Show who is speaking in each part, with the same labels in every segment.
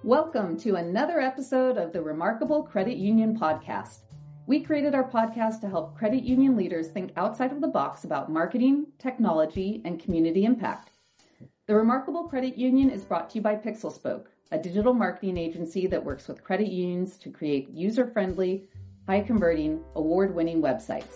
Speaker 1: Welcome to another episode of the Remarkable Credit Union Podcast. We created our podcast to help credit union leaders think outside of the box about marketing, technology, and community impact. The Remarkable Credit Union is brought to you by PixelSpoke, a digital marketing agency that works with credit unions to create user-friendly, high-converting, award-winning websites.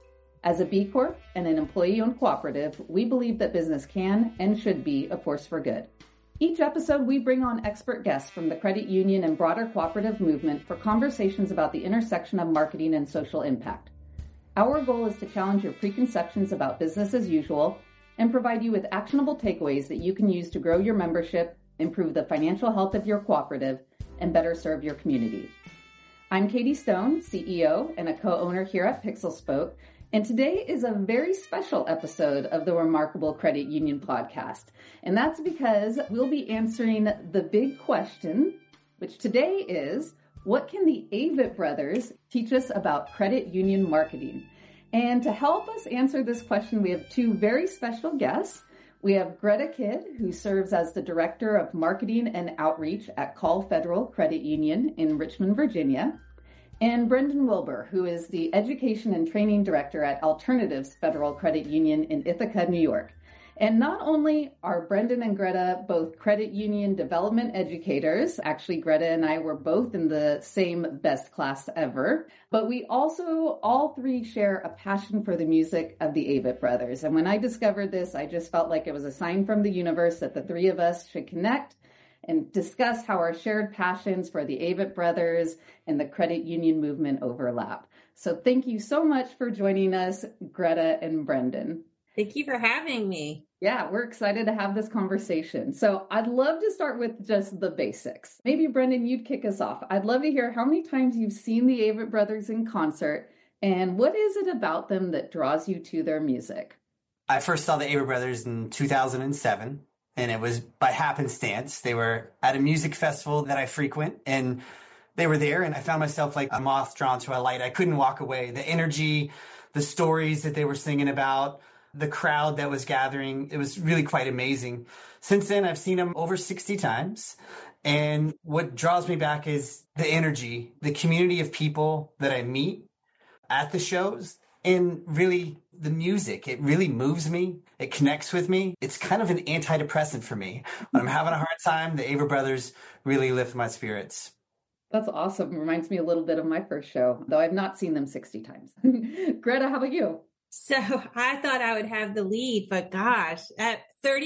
Speaker 1: As a B Corp and an employee-owned cooperative, we believe that business can and should be a force for good. Each episode, we bring on expert guests from the credit union and broader cooperative movement for conversations about the intersection of marketing and social impact. Our goal is to challenge your preconceptions about business as usual and provide you with actionable takeaways that you can use to grow your membership, improve the financial health of your cooperative, and better serve your community. I'm Katie Stone, CEO and a co-owner here at PixelSpoke, and today is a very special episode of the Remarkable Credit Union Podcast. And that's because we'll be answering the big question, which today is, what can the Avett brothers teach us about credit union marketing? And to help us answer this question, we have two very special guests. We have Greta Kidd, who serves as the Director of Marketing and Outreach at Call Federal Credit Union in Richmond, Virginia, and Brendan Wilbur, who is the Education and Training Director at Alternatives Federal Credit Union in Ithaca, New York. And not only are Brendan and Greta both credit union development educators, actually Greta and I were both in the same best class ever, but we also all three share a passion for the music of the Avett brothers. And when I discovered this, I just felt like it was a sign from the universe that the three of us should connect and discuss how our shared passions for the Avett brothers and the credit union movement overlap. So thank you so much for joining us, Greta and Brendan.
Speaker 2: Thank you for having me.
Speaker 1: Yeah, we're excited to have this conversation. So I'd love to start with just the basics. Maybe Brendan, you'd kick us off. I'd love to hear how many times you've seen the Avett brothers in concert and what is it about them that draws you to their music?
Speaker 3: I first saw the Avett brothers in 2007. And it was by happenstance. They were at a music festival that I frequent, and they were there, and I found myself like a moth drawn to a light. I couldn't walk away. The energy, the stories that they were singing about, the crowd that was gathering, it was really quite amazing. Since then, I've seen them over 60 times. And what draws me back is the energy, the community of people that I meet at the shows, and really the music. It really moves me. It connects with me. It's kind of an antidepressant for me. When I'm having a hard time, the Avett brothers really lift my spirits.
Speaker 1: That's awesome. It reminds me a little bit of my first show, though I've not seen them 60 times. Greta, how about you?
Speaker 2: So I thought I would have the lead, but gosh, at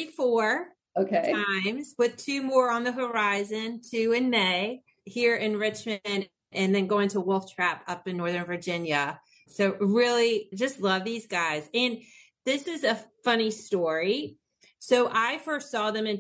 Speaker 2: 34 times, with two more on the horizon, 2 in May here in Richmond, and then going to Wolf Trap up in Northern Virginia. So really just love these guys. And this is a funny story. So I first saw them in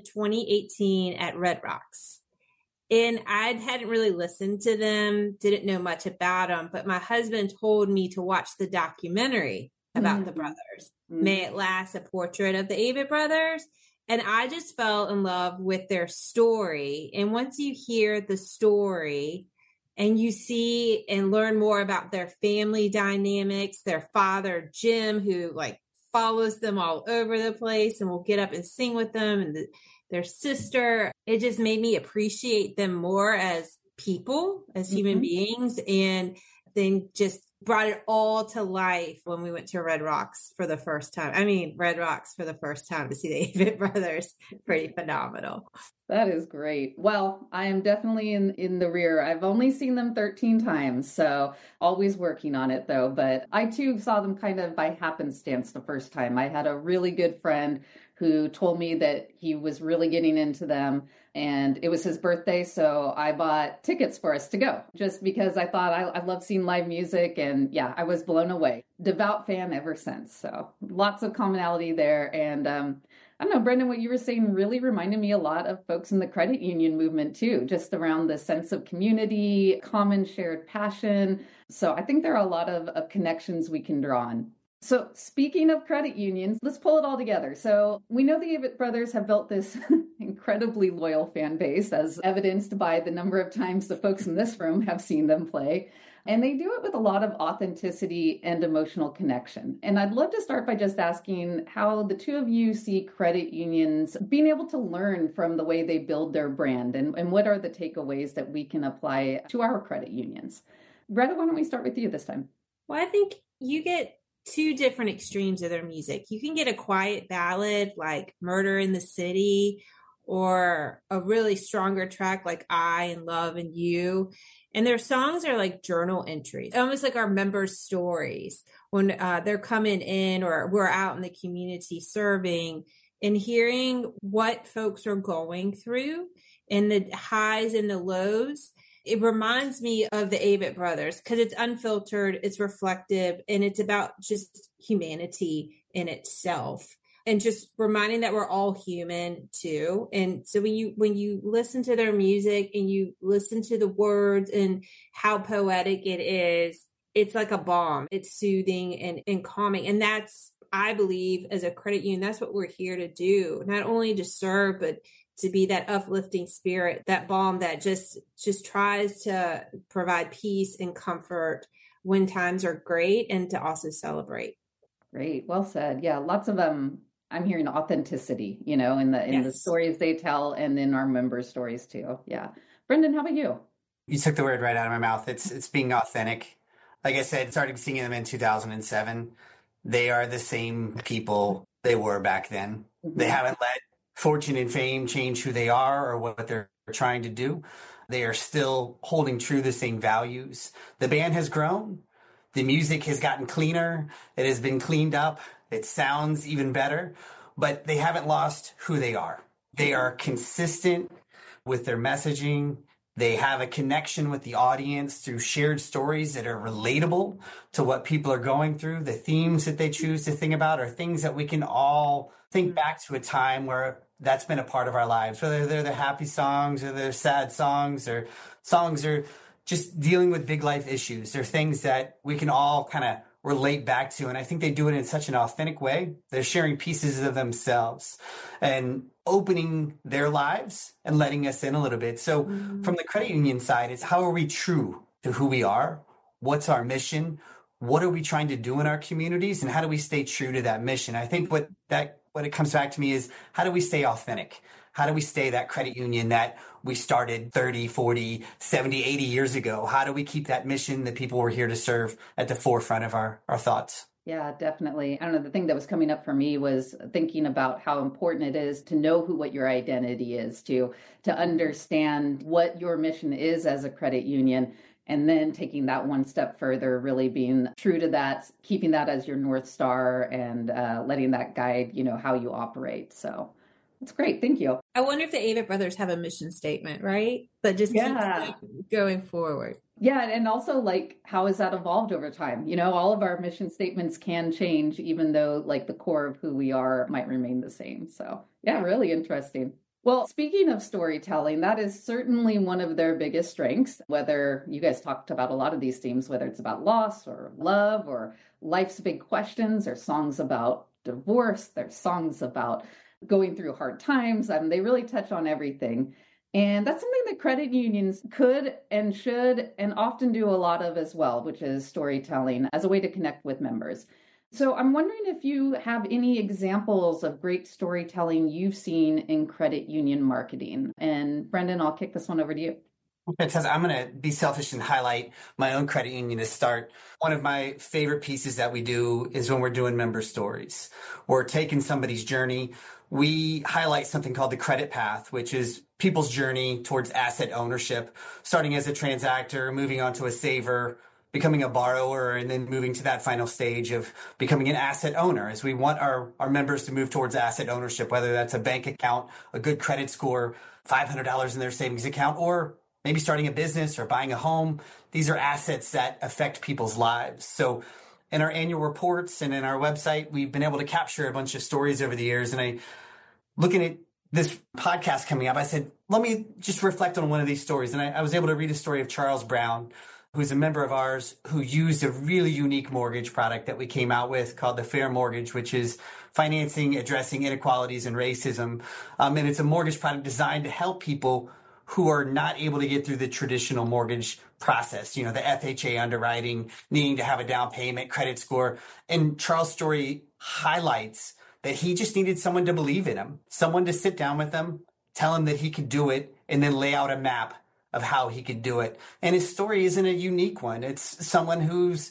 Speaker 2: 2018 at Red Rocks. And I hadn't really listened to them, didn't know much about them, but my husband told me to watch the documentary about the brothers, May It Last, a portrait of the Avett brothers. And I just fell in love with their story. And once you hear the story and you see and learn more about their family dynamics, their father, Jim, who follows them all over the place and will get up and sing with them, and their sister, it just made me appreciate them more as people, as human beings, and then just brought it all to life when we went to Red Rocks for the first time. Red Rocks for the first time to see the Avett brothers. Pretty phenomenal.
Speaker 1: That is great. Well, I am definitely in the rear. I've only seen them 13 times, so always working on it though. But I too saw them kind of by happenstance the first time. I had a really good friend who told me that he was really getting into them, and it was his birthday, so I bought tickets for us to go just because I thought I love seeing live music, and yeah, I was blown away. Devout fan ever since, so lots of commonality there. And I don't know, Brendan, what you were saying really reminded me a lot of folks in the credit union movement too, just around the sense of community, common shared passion. So I think there are a lot of connections we can draw on. So speaking of credit unions, let's pull it all together. So we know the Avett brothers have built this incredibly loyal fan base, as evidenced by the number of times the folks in this room have seen them play. And they do it with a lot of authenticity and emotional connection. And I'd love to start by just asking how the two of you see credit unions being able to learn from the way they build their brand, and what are the takeaways that we can apply to our credit unions. Greta, why don't we start with you this time?
Speaker 2: Well, I think you get two different extremes of their music. You can get a quiet ballad like Murder in the City, or a really stronger track like I and Love and You. And their songs are like journal entries, almost like our members' stories when they're coming in or we're out in the community serving, and hearing what folks are going through and the highs and the lows. It reminds me of the Avett Brothers because it's unfiltered, it's reflective, and it's about just humanity in itself. And just reminding that we're all human too. And so when you listen to their music and you listen to the words and how poetic it is, it's like a balm. It's soothing and calming. And that's, I believe, as a credit union, that's what we're here to do. Not only to serve, but to be that uplifting spirit, that balm that just tries to provide peace and comfort when times are great, and to also celebrate.
Speaker 1: Great. Well said. Yeah. Lots of I'm hearing authenticity, in the stories they tell, and in our members' stories too. Yeah. Brendan, how about you?
Speaker 3: You took the word right out of my mouth. It's being authentic. Like I said, started singing them in 2007. They are the same people they were back then. Mm-hmm. They haven't let fortune and fame change who they are or what they're trying to do. They are still holding true the same values. The band has grown. The music has gotten cleaner. It has been cleaned up. It sounds even better, but they haven't lost who they are. They are consistent with their messaging. They have a connection with the audience through shared stories that are relatable to what people are going through. The themes that they choose to think about are things that we can all think back to a time where that's been a part of our lives, whether they're the happy songs or they're sad songs or just dealing with big life issues. They're things that we can all kind of relate back to. And I think they do it in such an authentic way. They're sharing pieces of themselves and opening their lives and letting us in a little bit. So from the credit union side, it's how are we true to who we are? What's our mission? What are we trying to do in our communities? And how do we stay true to that mission? I think what it comes back to me is, how do we stay authentic? How do we stay that credit union that we started 30, 40, 70, 80 years ago? How do we keep that mission that people were here to serve at the forefront of our thoughts?
Speaker 1: Yeah, definitely. I don't know. The thing that was coming up for me was thinking about how important it is to know what your identity is, to understand what your mission is as a credit union, and then taking that one step further, really being true to that, keeping that as your North Star, and letting that guide, how you operate. So that's great. Thank you.
Speaker 2: I wonder if the Avett Brothers have a mission statement, right? That just keeps going forward.
Speaker 1: Yeah. And also, like, how has that evolved over time? All of our mission statements can change, even though like the core of who we are might remain the same. So yeah, really interesting. Well, speaking of storytelling, that is certainly one of their biggest strengths. Whether you guys talked about a lot of these themes, whether it's about loss or love or life's big questions, or songs about divorce, there's songs about going through hard times. They really touch on everything. And that's something that credit unions could and should and often do a lot of as well, which is storytelling as a way to connect with members. So I'm wondering if you have any examples of great storytelling you've seen in credit union marketing. And Brendan, I'll kick this one over to you.
Speaker 3: Okay, Tess, I'm going to be selfish and highlight my own credit union to start. One of my favorite pieces that we do is when we're doing member stories. We're taking somebody's journey. We highlight something called the credit path, which is people's journey towards asset ownership, starting as a transactor, moving on to a saver, becoming a borrower, and then moving to that final stage of becoming an asset owner, as we want our members to move towards asset ownership, whether that's a bank account, a good credit score, $500 in their savings account, or maybe starting a business or buying a home. These are assets that affect people's lives. So in our annual reports and in our website, we've been able to capture a bunch of stories over the years. And looking at this podcast coming up, I said, let me just reflect on one of these stories. And I was able to read a story of Charles Brown, who's a member of ours, who used a really unique mortgage product that we came out with called the Fair Mortgage, which is financing, addressing inequalities and racism. And it's a mortgage product designed to help people who are not able to get through the traditional mortgage process, the FHA underwriting, needing to have a down payment, credit score. And Charles' story highlights that he just needed someone to believe in him, someone to sit down with him, tell him that he could do it, and then lay out a map of how he could do it. And his story isn't a unique one. It's someone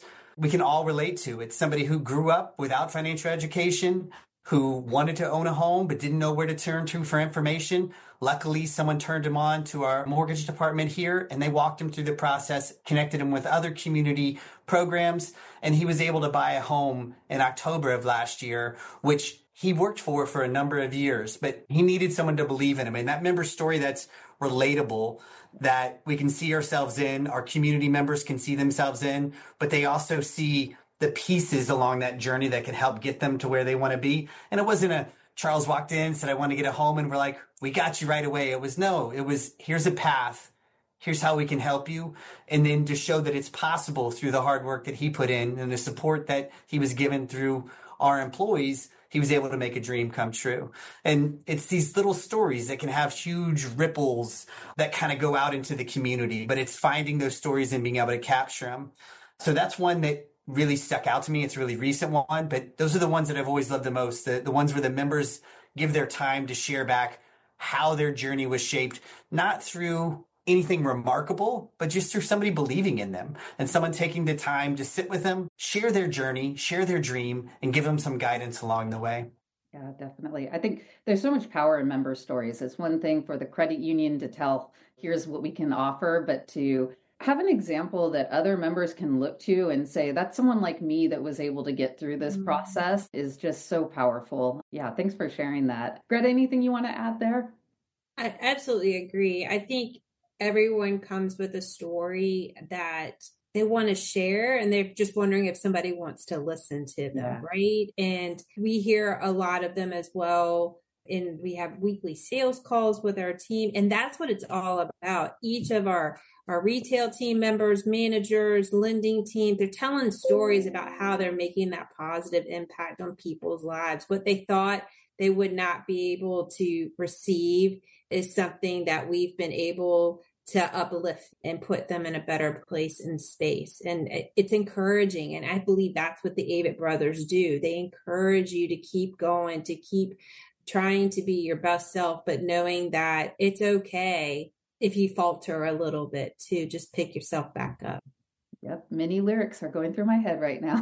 Speaker 3: we can all relate to. It's somebody who grew up without financial education, who wanted to own a home but didn't know where to turn to for information. Luckily, someone turned him on to our mortgage department here, and they walked him through the process, connected him with other community programs, and he was able to buy a home in October of last year, which he worked for a number of years, but he needed someone to believe in him. And that member story that's relatable, that we can see ourselves in, our community members can see themselves in, but they also see the pieces along that journey that can help get them to where they want to be. And it wasn't Charles walked in, said, I want to get a home, and we're like, we got you right away. It was, here's a path. Here's how we can help you. And then to show that it's possible through the hard work that he put in and the support that he was given through our employees, he was able to make a dream come true. And it's these little stories that can have huge ripples that kind of go out into the community, but it's finding those stories and being able to capture them. So that's one that really stuck out to me. It's a really recent one, but those are the ones that I've always loved the most, the ones where the members give their time to share back how their journey was shaped, not through anything remarkable, but just through somebody believing in them and someone taking the time to sit with them, share their journey, share their dream, and give them some guidance along the way.
Speaker 1: Yeah, definitely. I think there's so much power in member stories. It's one thing for the credit union to tell, here's what we can offer, but to have an example that other members can look to and say, that's someone like me that was able to get through this process is just so powerful. Yeah, thanks for sharing that. Greta, anything you want to add there?
Speaker 2: I absolutely agree. I think everyone comes with a story that they want to share, and they're just wondering if somebody wants to listen to them, right? And we hear a lot of them as well. And we have weekly sales calls with our team. And that's what it's all about. Each of our retail team members, managers, lending team, they're telling stories about how they're making that positive impact on people's lives. What they thought they would not be able to receive is something that we've been able to uplift and put them in a better place and space. And it's encouraging. And I believe that's what the Avett brothers do. They encourage you to keep going, to keep trying to be your best self, but knowing that it's okay if you falter a little bit to just pick yourself back up.
Speaker 1: Yep. Many lyrics are going through my head right now.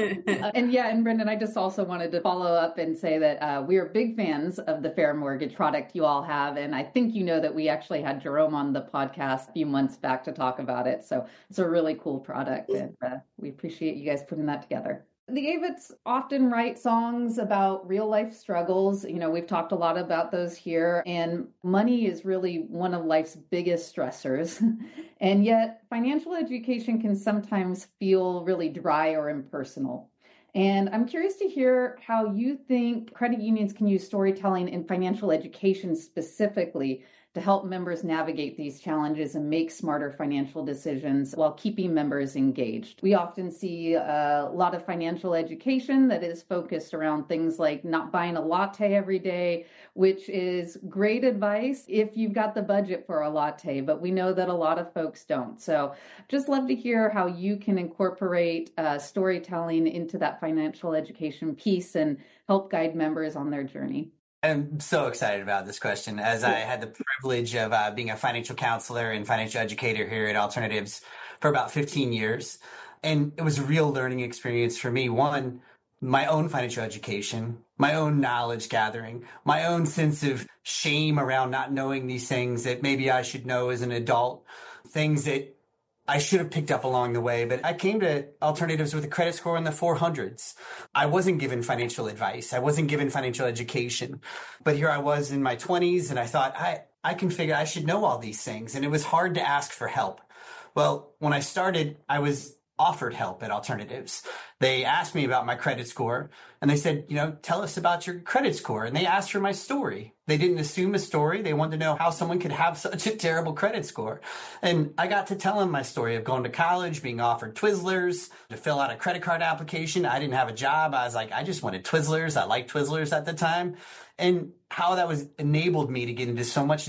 Speaker 1: And Brendan, I just also wanted to follow up and say that we are big fans of the Fair Mortgage product you all have. And I think you know that we actually had Jerome on the podcast a few months back to talk about it. So it's a really cool product. And we appreciate you guys putting that together. The Avetts often write songs about real life struggles. We've talked a lot about those here, and money is really one of life's biggest stressors. And yet financial education can sometimes feel really dry or impersonal. And I'm curious to hear how you think credit unions can use storytelling in financial education specifically to help members navigate these challenges and make smarter financial decisions while keeping members engaged. We often see a lot of financial education that is focused around things like not buying a latte every day, which is great advice if you've got the budget for a latte, but we know that a lot of folks don't. So just love to hear how you can incorporate storytelling into that financial education piece and help guide members on their journey.
Speaker 3: I'm so excited about this question, as I had the privilege of being a financial counselor and financial educator here at Alternatives for about 15 years. And it was a real learning experience for me. One, my own financial education, my own knowledge gathering, my own sense of shame around not knowing these things that maybe I should know as an adult, things that I should have picked up along the way, but I came to Alternatives with a credit score in the 400s. I wasn't given financial advice. I wasn't given financial education, but here I was in my 20s, and I thought I can figure I should know all these things. And it was hard to ask for help. Well, when I started, I was offered help at Alternatives. They asked me about my credit score, and they said, tell us about your credit score. And they asked for my story. They didn't assume a story. They wanted to know how someone could have such a terrible credit score. And I got to tell them my story of going to college, being offered Twizzlers, to fill out a credit card application. I didn't have a job. I was like, I just wanted Twizzlers. I liked Twizzlers at the time. And how that was enabled me to get into so much debt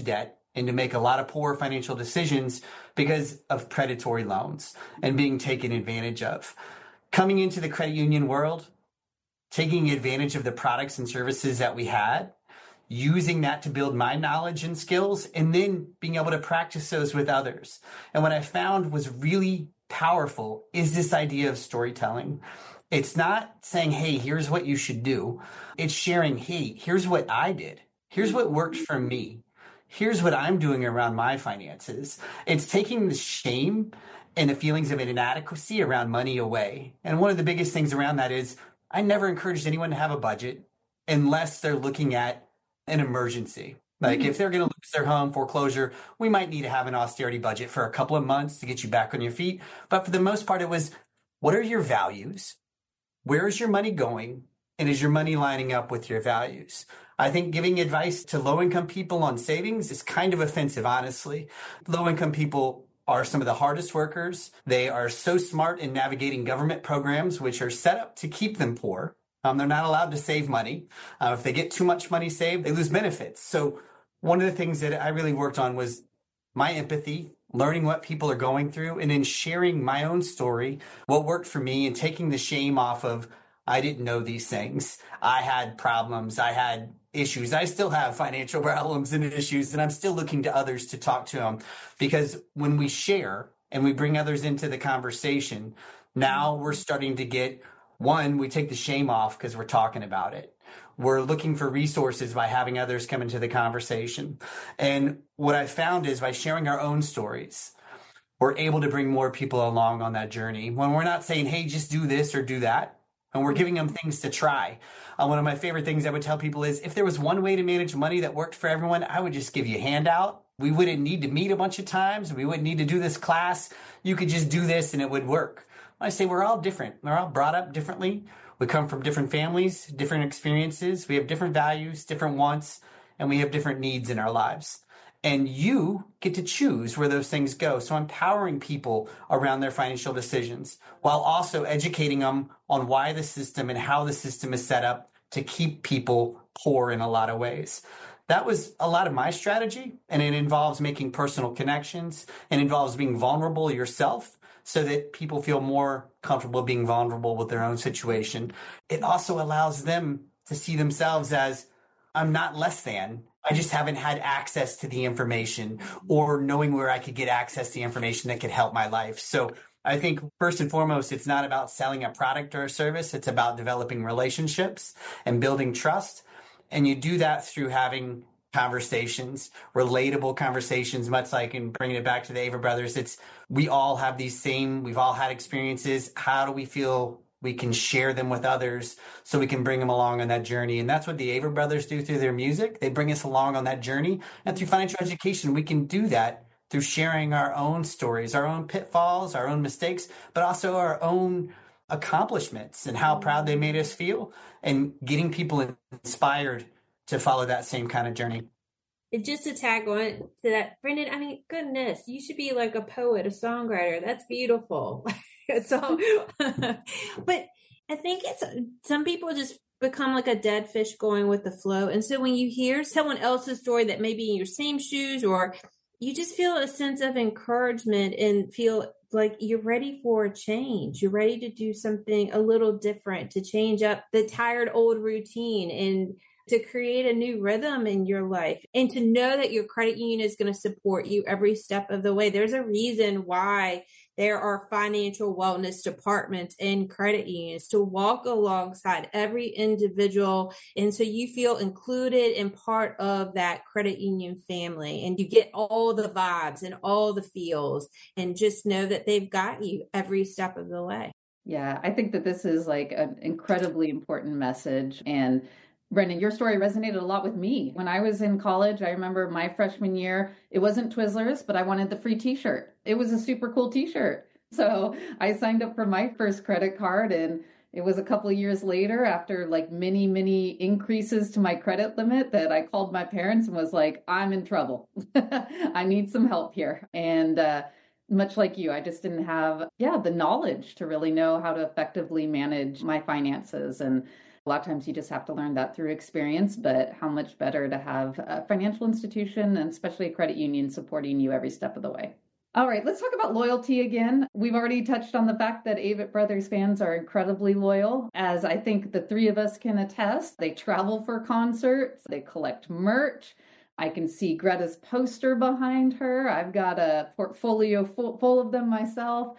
Speaker 3: and to make a lot of poor financial decisions because of predatory loans and being taken advantage of. Coming into the credit union world, taking advantage of the products and services that we had, using that to build my knowledge and skills, and then being able to practice those with others. And what I found was really powerful is this idea of storytelling. It's not saying, hey, here's what you should do. It's sharing, hey, here's what I did. Here's what worked for me. Here's what I'm doing around my finances. It's taking the shame and the feelings of inadequacy around money away. And one of the biggest things around that is I never encouraged anyone to have a budget unless they're looking at an emergency. Like if they're going to lose their home, foreclosure, we might need to have an austerity budget for a couple of months to get you back on your feet. But for the most part, it was, what are your values? Where is your money going? And is your money lining up with your values? I think giving advice to low-income people on savings is kind of offensive, honestly. Low-income people are some of the hardest workers. They are so smart in navigating government programs, which are set up to keep them poor. They're not allowed to save money. If they get too much money saved, they lose benefits. So one of the things that I really worked on was my empathy, learning what people are going through, and then sharing my own story, what worked for me, and taking the shame off of, I didn't know these things. I had problems. I had issues. I still have financial problems and issues, and I'm still looking to others to talk to them. Because when we share and we bring others into the conversation, now we're starting to get, one, we take the shame off because we're talking about it. We're looking for resources by having others come into the conversation. And what I found is by sharing our own stories, we're able to bring more people along on that journey. When we're not saying, hey, just do this or do that, and we're giving them things to try. One of my favorite things I would tell people is if there was one way to manage money that worked for everyone, I would just give you a handout. We wouldn't need to meet a bunch of times. We wouldn't need to do this class. You could just do this and it would work. I say we're all different. We're all brought up differently. We come from different families, different experiences. We have different values, different wants, and we have different needs in our lives. And you get to choose where those things go. So empowering people around their financial decisions while also educating them on why the system and how the system is set up to keep people poor in a lot of ways. That was a lot of my strategy, and it involves making personal connections and involves being vulnerable yourself so that people feel more comfortable being vulnerable with their own situation. It also allows them to see themselves as, I'm not less than. I just haven't had access to the information or knowing where I could get access to the information that could help my life. So I think first and foremost, it's not about selling a product or a service. It's about developing relationships and building trust. And you do that through having conversations, relatable conversations, much like in bringing it back to the Avra Brothers. We all have we've all had experiences. How do we feel we can share them with others so we can bring them along on that journey? And that's what the Avra Brothers do through their music. They bring us along on that journey. And through financial education, we can do that through sharing our own stories, our own pitfalls, our own mistakes, but also our own accomplishments and how proud they made us feel, and getting people inspired to follow that same kind of journey.
Speaker 2: And just to tag on to that, Brendan, I mean, goodness, you should be like a poet, a songwriter. That's beautiful. So, but I think some people just become like a dead fish going with the flow. And so when you hear someone else's story that may be in your same shoes, or you just feel a sense of encouragement and feel like you're ready for a change. You're ready to do something a little different, to change up the tired old routine and to create a new rhythm in your life, and to know that your credit union is going to support you every step of the way. There's a reason why there are financial wellness departments in credit unions, to walk alongside every individual. And so you feel included and part of that credit union family, and you get all the vibes and all the feels, and just know that they've got you every step of the way.
Speaker 1: Yeah, I think that this is like an incredibly important message. And Brendan, your story resonated a lot with me. When I was in college, I remember my freshman year, it wasn't Twizzlers, but I wanted the free t-shirt. It was a super cool t-shirt. So I signed up for my first credit card, and it was a couple of years later, after like many increases to my credit limit, that I called my parents and was like, I'm in trouble. I need some help here. And much like you, I just didn't have the knowledge to really know how to effectively manage my finances. And A lot of times you just have to learn that through experience, but how much better to have a financial institution and especially a credit union supporting you every step of the way. All right, let's talk about loyalty again. We've already touched on the fact that Avett Brothers fans are incredibly loyal, as I think the three of us can attest. They travel for concerts, they collect merch. I can see Greta's poster behind her. I've got a portfolio full of them myself.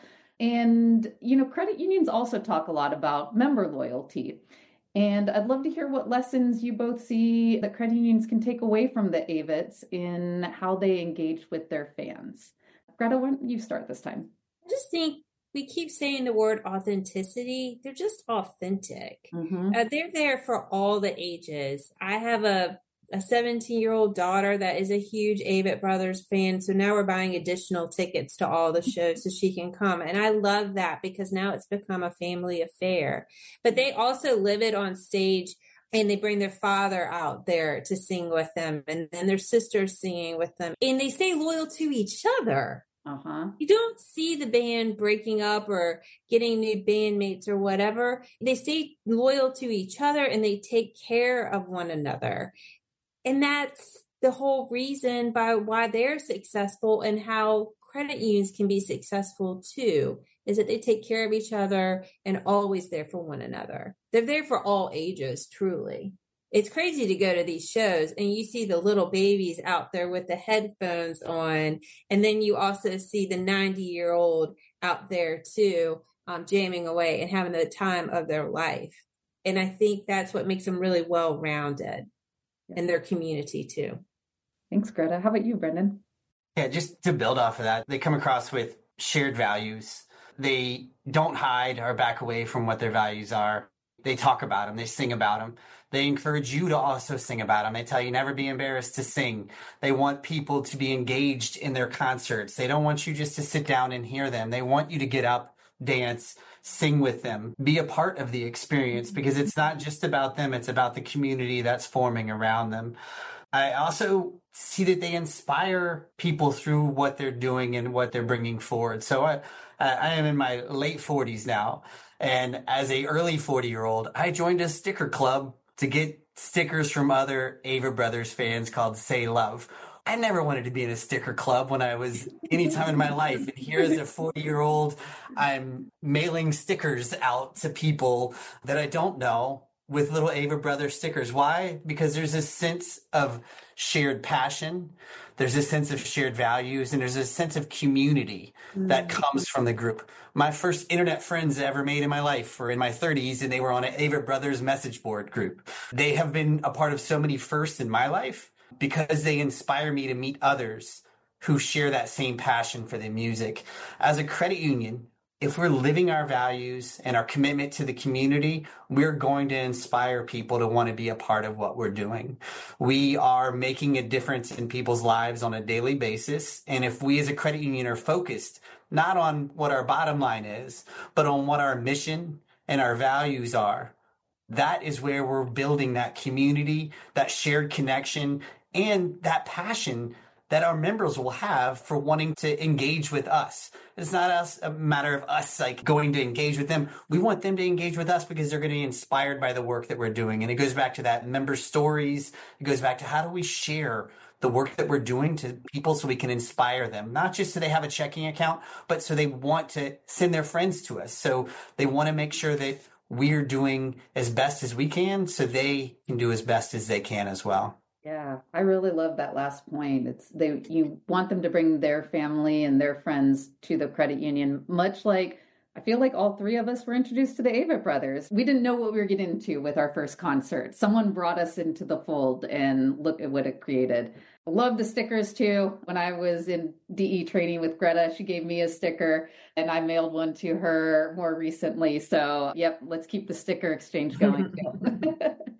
Speaker 1: And, credit unions also talk a lot about member loyalty. And I'd love to hear what lessons you both see that credit unions can take away from the Avetts in how they engage with their fans. Greta, why don't you start this time?
Speaker 2: I just think we keep saying the word authenticity. They're just authentic. Mm-hmm. They're there for all the ages. I have a 17-year-old daughter that is a huge Avett Brothers fan. So now we're buying additional tickets to all the shows so she can come. And I love that because now it's become a family affair. But they also live it on stage and they bring their father out there to sing with them and then their sisters singing with them. And they stay loyal to each other. Uh-huh. You don't see the band breaking up or getting new bandmates or whatever. They stay loyal to each other and they take care of one another. And that's the whole reason why they're successful and how credit unions can be successful too, is that they take care of each other and always there for one another. They're there for all ages, truly. It's crazy to go to these shows and you see the little babies out there with the headphones on. And then you also see the 90-year-old out there too, jamming away and having the time of their life. And I think that's what makes them really well-rounded in their community too.
Speaker 1: Thanks, Greta. How about you, Brendan?
Speaker 3: Yeah, just to build off of that, they come across with shared values. They don't hide or back away from what their values are. They talk about them. They sing about them. They encourage you to also sing about them. They tell you never be embarrassed to sing. They want people to be engaged in their concerts. They don't want you just to sit down and hear them. They want you to get up, dance, sing with them, be a part of the experience because it's not just about them. It's about the community that's forming around them. I also see that they inspire people through what they're doing and what they're bringing forward. So I am in my late 40s now. And as a early 40-year-old, I joined a sticker club to get stickers from other Avett Brothers fans called Say Love. I never wanted to be in a sticker club when I was any time in my life. And here as a 40-year-old, I'm mailing stickers out to people that I don't know with little Avett Brothers stickers. Why? Because there's a sense of shared passion. There's a sense of shared values, and there's a sense of community that comes from the group. My first internet friends I ever made in my life were in my 30s, and they were on an Avett Brothers message board group. They have been a part of so many firsts in my life because they inspire me to meet others who share that same passion for the music. As a credit union, if we're living our values and our commitment to the community, we're going to inspire people to want to be a part of what we're doing. We are making a difference in people's lives on a daily basis. And if we as a credit union are focused not on what our bottom line is, but on what our mission and our values are, that is where we're building that community, that shared connection, and that passion that our members will have for wanting to engage with us. It's not a matter of us like going to engage with them. We want them to engage with us because they're going to be inspired by the work that we're doing. And it goes back to that member stories. It goes back to how do we share the work that we're doing to people so we can inspire them, not just so they have a checking account, but so they want to send their friends to us. So they want to make sure that we're doing as best as we can so they can do as best as they can as well.
Speaker 1: Yeah, I really love that last point. You want them to bring their family and their friends to the credit union, much like I feel like all three of us were introduced to the Avett Brothers. We didn't know what we were getting into with our first concert. Someone brought us into the fold and look at what it created. I love the stickers too. When I was in DE training with Greta, she gave me a sticker and I mailed one to her more recently. So, yep, let's keep the sticker exchange going too.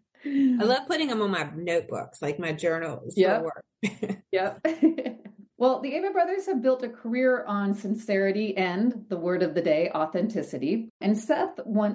Speaker 2: I love putting them on my notebooks, like my journals for work.
Speaker 1: Yep. Well, the Avett Brothers have built a career on sincerity and the word of the day, authenticity. And Seth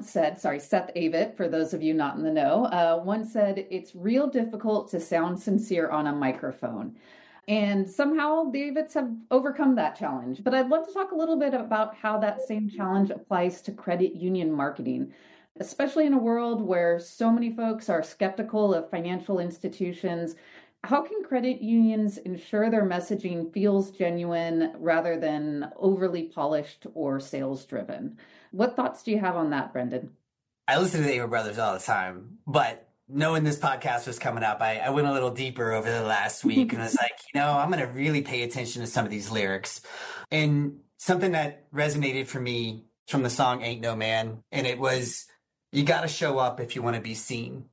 Speaker 1: Avett, for those of you not in the know, once said, it's real difficult to sound sincere on a microphone. And somehow the Avetts have overcome that challenge. But I'd love to talk a little bit about how that same challenge applies to credit union marketing. especially in a world where so many folks are skeptical of financial institutions. How can credit unions ensure their messaging feels genuine rather than overly polished or sales driven? What thoughts do you have on that, Brendan?
Speaker 3: I listen to the Avett Brothers all the time, but knowing this podcast was coming up, I went a little deeper over the last week and was like, I'm going to really pay attention to some of these lyrics. And something that resonated for me from the song Ain't No Man, and it was, you got to show up if you want to be seen.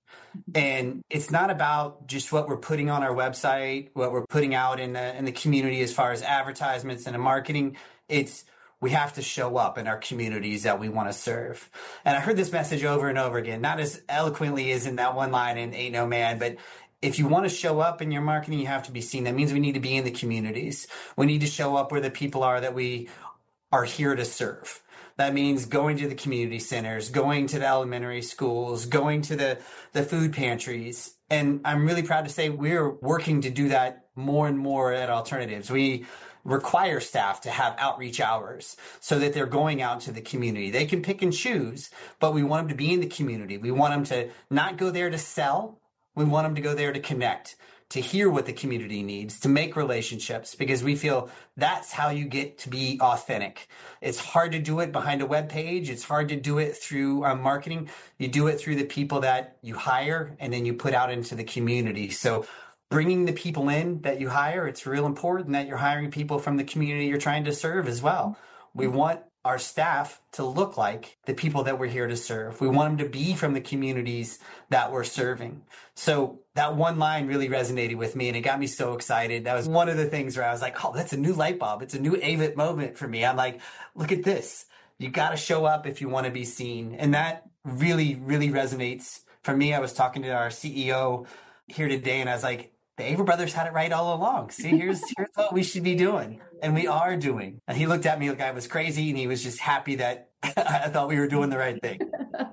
Speaker 3: And it's not about just what we're putting on our website, what we're putting out in the community as far as advertisements and marketing. It's we have to show up in our communities that we want to serve. And I heard this message over and over again, not as eloquently as in that one line in Ain't No Man, but if you want to show up in your marketing, you have to be seen. That means we need to be in the communities. We need to show up where the people are that we are here to serve. That means going to the community centers, going to the elementary schools, going to the food pantries. And I'm really proud to say we're working to do that more and more at Alternatives. We require staff to have outreach hours so that they're going out to the community. They can pick and choose, but we want them to be in the community. We want them to not go there to sell. We want them to go there to connect, to hear what the community needs, to make relationships, because we feel that's how you get to be authentic. It's hard to do it behind a web page. It's hard to do it through marketing. You do it through the people that you hire and then you put out into the community. So bringing the people in that you hire, it's real important that you're hiring people from the community you're trying to serve as well. We want our staff to look like the people that we're here to serve. We want them to be from the communities that we're serving. So that one line really resonated with me and it got me so excited. That was one of the things where I was like, oh, that's a new light bulb. It's a new Avett moment for me. I'm like, look at this. You got to show up if you want to be seen. And that really, really resonates for me. I was talking to our CEO here today and I was like, the Avett Brothers had it right all along. See, here's what we should be doing. And we are doing. And he looked at me like I was crazy and he was just happy that I thought we were doing the right thing.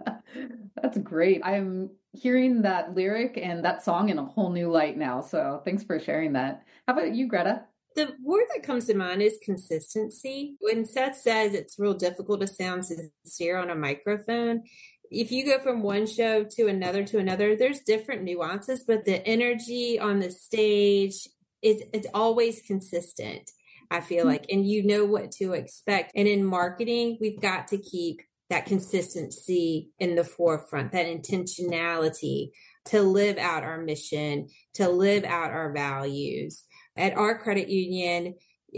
Speaker 1: That's great. I'm hearing that lyric and that song in a whole new light now. So thanks for sharing that. How about you, Greta?
Speaker 2: The word that comes to mind is consistency. When Seth says it's real difficult to sound sincere on a microphone, if you go from one show to another, there's different nuances, but the energy on the stage it's always consistent, I feel like, and you know what to expect. And in marketing, we've got to keep that consistency in the forefront, that intentionality to live out our mission, to live out our values. At our credit union,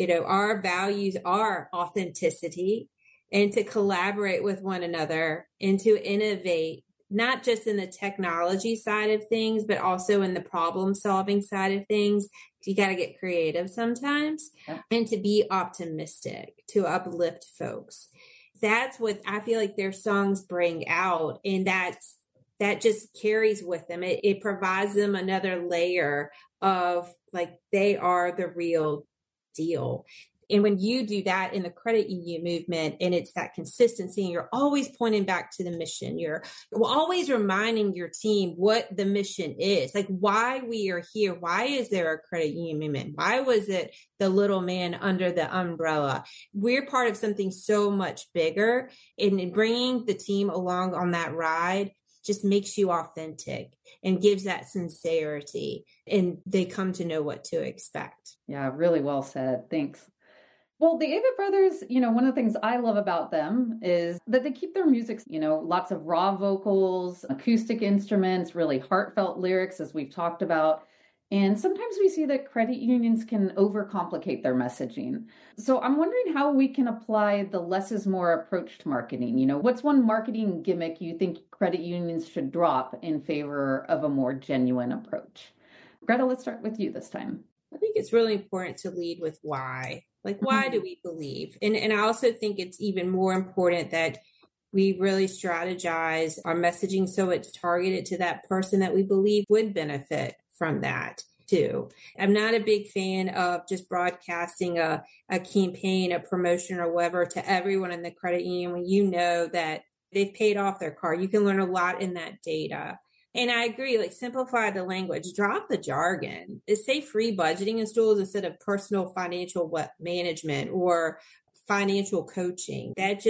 Speaker 2: our values are authenticity, and to collaborate with one another and to innovate, not just in the technology side of things, but also in the problem solving side of things. You got to get creative sometimes, and to be optimistic, to uplift folks. That's what I feel like their songs bring out. And that just carries with them. It provides them another layer of like, they are the real deal. And when you do that in the credit union movement, and it's that consistency, and you're always pointing back to the mission, you're always reminding your team what the mission is, like why we are here. Why is there a credit union movement? Why was it the little man under the umbrella? We're part of something so much bigger, and bringing the team along on that ride just makes you authentic and gives that sincerity, and they come to know what to expect.
Speaker 1: Yeah, really well said. Thanks. Well, the Avett Brothers, one of the things I love about them is that they keep their music, lots of raw vocals, acoustic instruments, really heartfelt lyrics, as we've talked about. And sometimes we see that credit unions can overcomplicate their messaging. So I'm wondering how we can apply the less is more approach to marketing. What's one marketing gimmick you think credit unions should drop in favor of a more genuine approach? Greta, let's start with you this time.
Speaker 2: I think it's really important to lead with why. Like, why do we believe? And I also think it's even more important that we really strategize our messaging so it's targeted to that person that we believe would benefit from that too. I'm not a big fan of just broadcasting a campaign, a promotion or whatever to everyone in the credit union when you know that they've paid off their car. You can learn a lot in that data. And I agree, like simplify the language, drop the jargon. Say free budgeting tools instead of personal financial management or financial coaching. That just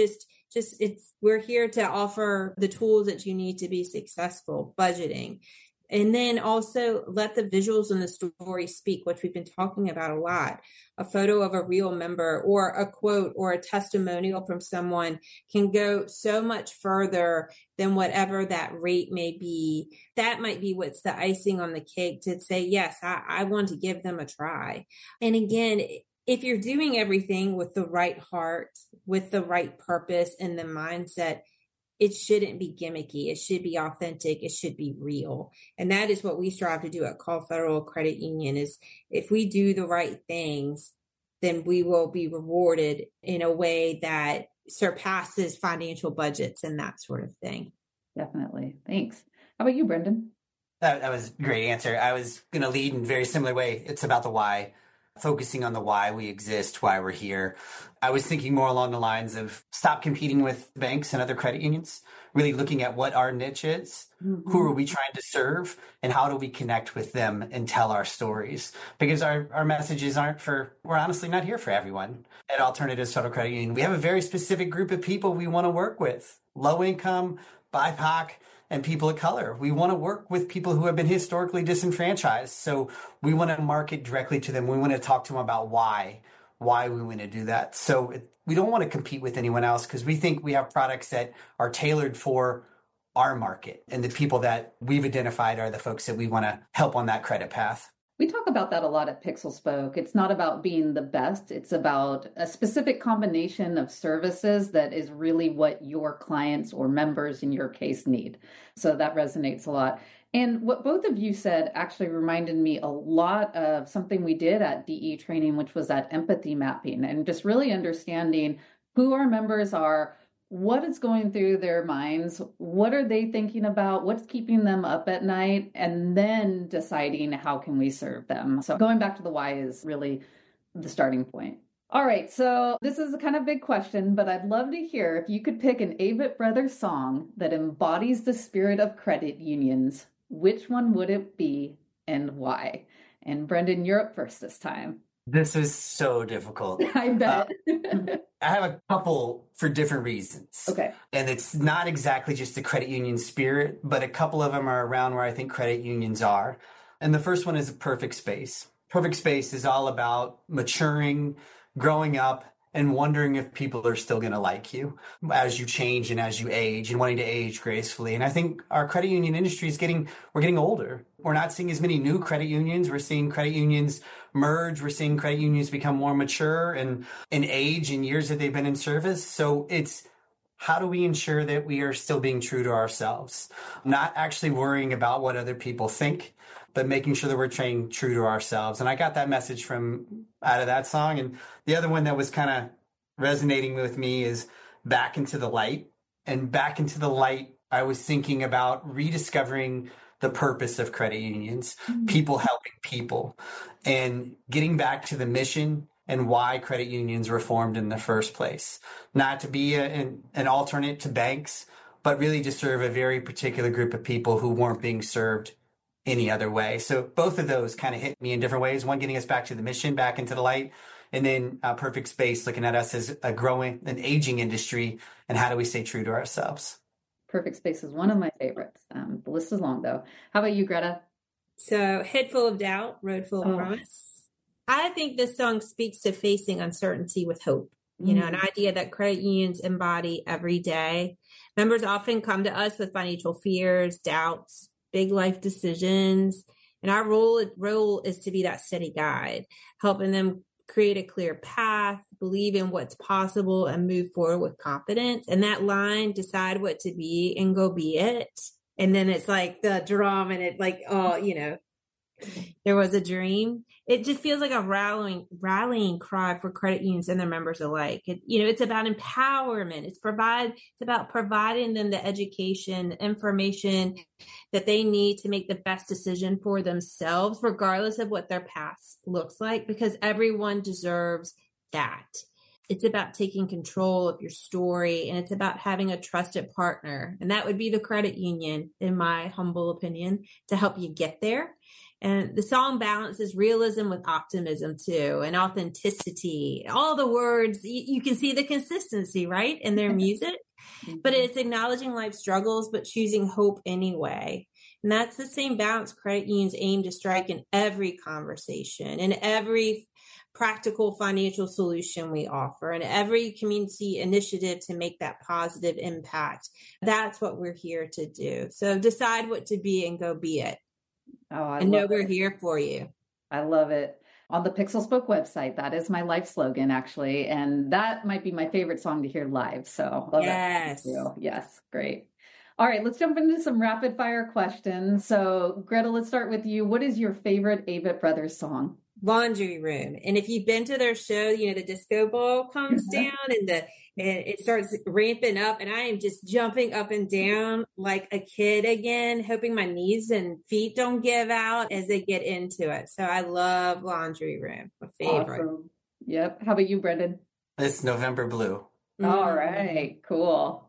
Speaker 2: we're here to offer the tools that you need to be successful, budgeting. And then also let the visuals and the story speak, which we've been talking about a lot. A photo of a real member or a quote or a testimonial from someone can go so much further than whatever that rate may be. That might be what's the icing on the cake to say, yes, I want to give them a try. And again, if you're doing everything with the right heart, with the right purpose and the mindset, it shouldn't be gimmicky. It should be authentic. It should be real. And that is what we strive to do at Call Federal Credit Union is if we do the right things, then we will be rewarded in a way that surpasses financial budgets and that sort of thing.
Speaker 1: Definitely. Thanks. How about you, Brendan?
Speaker 3: That was a great answer. I was going to lead in a very similar way. It's about the why. Focusing on the why we exist, why we're here. I was thinking more along the lines of stop competing with banks and other credit unions, really looking at what our niche is, who are we trying to serve, and how do we connect with them and tell our stories? Because our messages we're honestly not here for everyone. At Alternatives Federal Credit Union, we have a very specific group of people we want to work with, low income, BIPOC, and people of color. We want to work with people who have been historically disenfranchised. So we want to market directly to them. We want to talk to them about why we want to do that. So we don't want to compete with anyone else because we think we have products that are tailored for our market. And the people that we've identified are the folks that we want to help on that credit path.
Speaker 1: We talk about that a lot at Pixel Spoke. It's not about being the best. It's about a specific combination of services that is really what your clients or members in your case need. So that resonates a lot. And what both of you said actually reminded me a lot of something we did at DE training, which was that empathy mapping and just really understanding who our members are, what is going through their minds, what are they thinking about, what's keeping them up at night, and then deciding how can we serve them. So going back to the why is really the starting point. All right, so this is a kind of big question, but I'd love to hear if you could pick an Avett Brothers song that embodies the spirit of credit unions, which one would it be and why? And Brendan, you're up first this time.
Speaker 3: This is so difficult.
Speaker 1: I bet.
Speaker 3: I have a couple for different reasons.
Speaker 1: Okay.
Speaker 3: And it's not exactly just the credit union spirit, but a couple of them are around where I think credit unions are. And the first one is Perfect Space. Perfect Space is all about maturing, growing up, and wondering if people are still going to like you as you change and as you age and wanting to age gracefully. And I think our credit union industry we're getting older. We're not seeing as many new credit unions. We're seeing credit unions merge. We're seeing credit unions become more mature and in age and years that they've been in service. So it's how do we ensure that we are still being true to ourselves, not actually worrying about what other people think, but making sure that we're staying true to ourselves. And I got that message from out of that song. And the other one that was kind of resonating with me is Back into the Light. And Back into the Light, I was thinking about rediscovering the purpose of credit unions, people helping people, and getting back to the mission and why credit unions were formed in the first place. Not to be an alternate to banks, but really to serve a very particular group of people who weren't being served any other way. So both of those kind of hit me in different ways. One, getting us back to the mission, back into the light, and then Perfect Space, looking at us as an aging industry, and how do we stay true to ourselves?
Speaker 1: Perfect Space is one of my favorites. The list is long, though. How about you, Greta?
Speaker 2: So, Head Full of Doubt, Road Full of Promise. I think this song speaks to facing uncertainty with hope. You know, an idea that credit unions embody every day. Members often come to us with financial fears, doubts, big life decisions. And our role is to be that steady guide, helping them create a clear path, believe in what's possible, and move forward with confidence. And that line, decide what to be and go be it. And then it's like the drum and it like, oh, you know, there was a dream. It just feels like a rallying cry for credit unions and their members alike. It's about empowerment. It's about providing them the education, information that they need to make the best decision for themselves, regardless of what their past looks like, because everyone deserves that. It's about taking control of your story, and it's about having a trusted partner. And that would be the credit union, in my humble opinion, to help you get there. And the song balances realism with optimism too, and authenticity. All the words, you can see the consistency, right, in their music. But it's acknowledging life's struggles, but choosing hope anyway. And that's the same balance credit unions aim to strike in every conversation, in every practical financial solution we offer, and every community initiative to make that positive impact. That's what we're here to do. So decide what to be and go be it. And know we're here for you.
Speaker 1: I love it. On the Pixel Spoke website, that is my life slogan, actually. And that might be my favorite song to hear live. So love
Speaker 2: yes.
Speaker 1: That. Yes, great. All right, let's jump into some rapid fire questions. So Greta, let's start with you. What is your favorite Avett Brothers song?
Speaker 2: Laundry Room. And if you've been to their show, the disco ball comes down and it starts ramping up, and I am just jumping up and down like a kid again, hoping my knees and feet don't give out as they get into it. So I love Laundry Room, my favorite.
Speaker 1: Awesome. Yep. How about you, Brendan?
Speaker 3: It's November Blue.
Speaker 1: All right. Cool.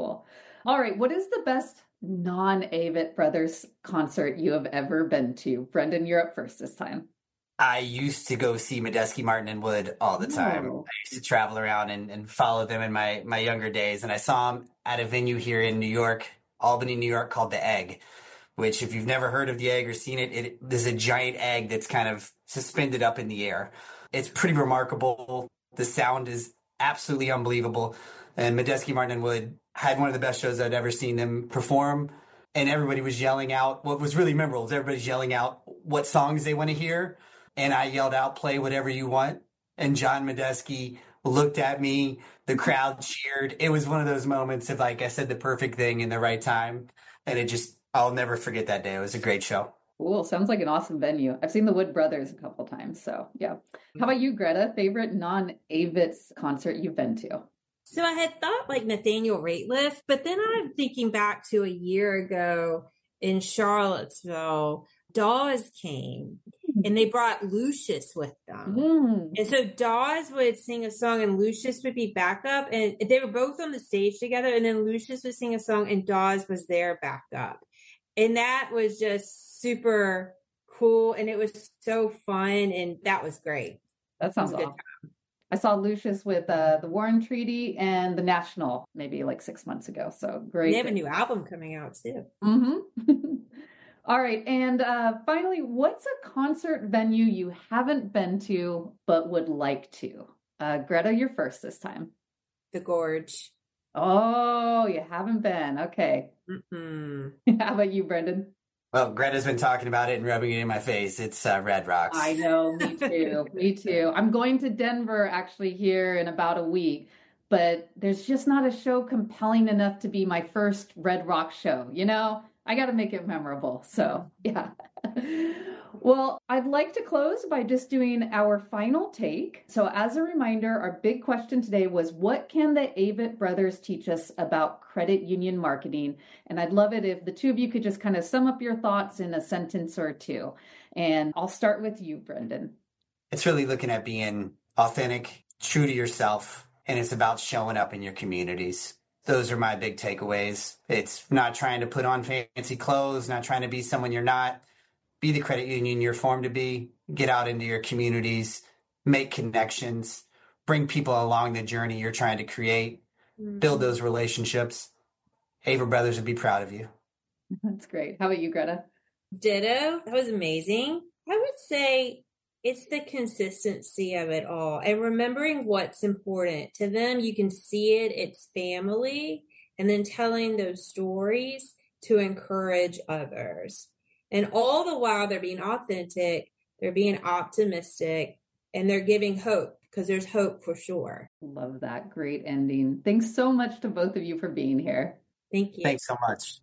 Speaker 1: All right. What is the best non-Avett Brothers concert you have ever been to? Brendan, you're up first this time.
Speaker 3: I used to go see Medeski, Martin, and Wood all the time. I used to travel around and follow them in my younger days. And I saw them at a venue here in New York, Albany, New York, called The Egg, which if you've never heard of The Egg or seen it, there's a giant egg that's kind of suspended up in the air. It's pretty remarkable. The sound is absolutely unbelievable. And Medeski, Martin, and Wood had one of the best shows I'd ever seen them perform. And everybody was yelling out. What was really memorable is everybody's yelling out what songs they want to hear. And I yelled out, "Play whatever you want." And John Medeski looked at me. The crowd cheered. It was one of those moments of, like I said, the perfect thing in the right time. And I'll never forget that day. It was a great show.
Speaker 1: Cool. Sounds like an awesome venue. I've seen the Wood Brothers a couple times. So yeah. How about you, Greta? Favorite non-Avett concert you've been to?
Speaker 2: So I had thought like Nathaniel Rateliff, but then I'm thinking back to a year ago in Charlottesville, Dawes came. And they brought Lucius with them. And so Dawes would sing a song and Lucius would be backup. And they were both on the stage together. And then Lucius would sing a song and Dawes was there backup. And that was just super cool. And it was so fun. And that was great.
Speaker 1: That sounds awesome. I saw Lucius with the Warren Treaty and the National maybe like 6 months ago. So great.
Speaker 2: They have a new album coming out too.
Speaker 1: All right. And finally, what's a concert venue you haven't been to but would like to? Greta, you're first this time.
Speaker 2: The Gorge.
Speaker 1: Oh, you haven't been. Okay. How about you, Brendan?
Speaker 3: Well, Greta's been talking about it and rubbing it in my face. It's Red Rocks.
Speaker 1: I know. Me too. Me too. I'm going to Denver actually here in about a week, but there's just not a show compelling enough to be my first Red Rock show, I got to make it memorable. So, yeah. Well, I'd like to close by just doing our final take. So as a reminder, our big question today was, what can the Avett Brothers teach us about credit union marketing? And I'd love it if the two of you could just kind of sum up your thoughts in a sentence or two. And I'll start with you, Brendan.
Speaker 3: It's really looking at being authentic, true to yourself, and it's about showing up in your communities. Those are my big takeaways. It's not trying to put on fancy clothes, not trying to be someone you're not. Be the credit union you're formed to be. Get out into your communities, make connections, bring people along the journey you're trying to create, build those relationships. Avett Brothers would be proud of you.
Speaker 1: That's great. How about you, Greta?
Speaker 2: Ditto. That was amazing. I would say it's the consistency of it all and remembering what's important to them. You can see it. It's family. And then telling those stories to encourage others. And all the while they're being authentic, they're being optimistic, and they're giving hope because there's hope for sure.
Speaker 1: Love that. Great ending. Thanks so much to both of you for being here.
Speaker 2: Thank you.
Speaker 3: Thanks so much.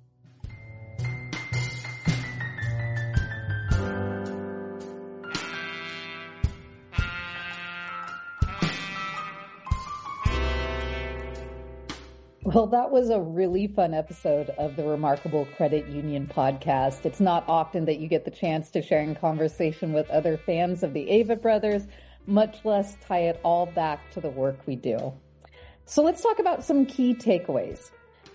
Speaker 1: Well, that was a really fun episode of the Remarkable Credit Union podcast. It's not often that you get the chance to share in conversation with other fans of the Avett Brothers, much less tie it all back to the work we do. So let's talk about some key takeaways.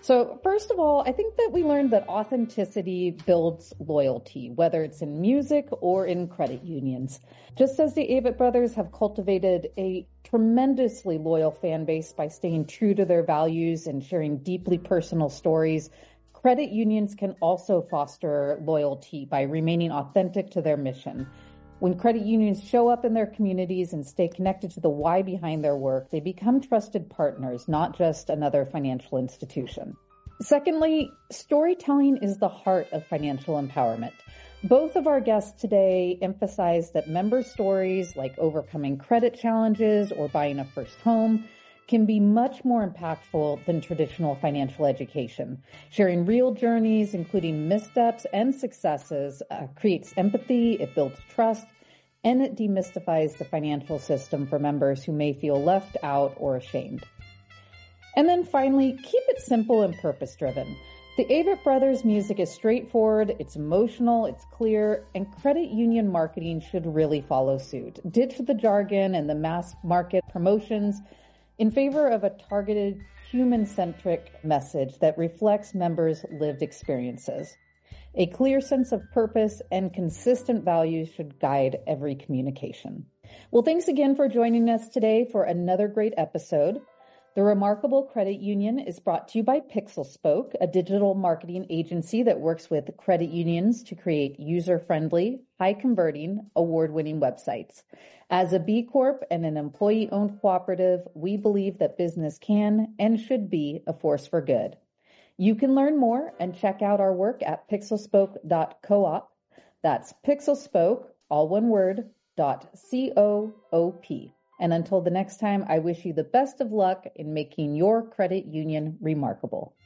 Speaker 1: So first of all, I think that we learned that authenticity builds loyalty, whether it's in music or in credit unions. Just as the Avett brothers have cultivated a tremendously loyal fan base by staying true to their values and sharing deeply personal stories, credit unions can also foster loyalty by remaining authentic to their mission. When credit unions show up in their communities and stay connected to the why behind their work, they become trusted partners, not just another financial institution. Secondly, storytelling is the heart of financial empowerment. Both of our guests today emphasize that member stories like overcoming credit challenges or buying a first home can be much more impactful than traditional financial education. Sharing real journeys, including missteps and successes, creates empathy, it builds trust, and it demystifies the financial system for members who may feel left out or ashamed. And then finally, keep it simple and purpose-driven. The Avett Brothers music is straightforward, it's emotional, it's clear, and credit union marketing should really follow suit. Ditch the jargon and the mass market promotions in favor of a targeted, human-centric message that reflects members' lived experiences. A clear sense of purpose and consistent values should guide every communication. Well, thanks again for joining us today for another great episode. The Remarkable Credit Union is brought to you by PixelSpoke, a digital marketing agency that works with credit unions to create user-friendly, high-converting, award-winning websites. As a B Corp and an employee-owned cooperative, we believe that business can and should be a force for good. You can learn more and check out our work at pixelspoke.coop. That's PixelSpoke, all one word, .coop. And until the next time, I wish you the best of luck in making your credit union remarkable.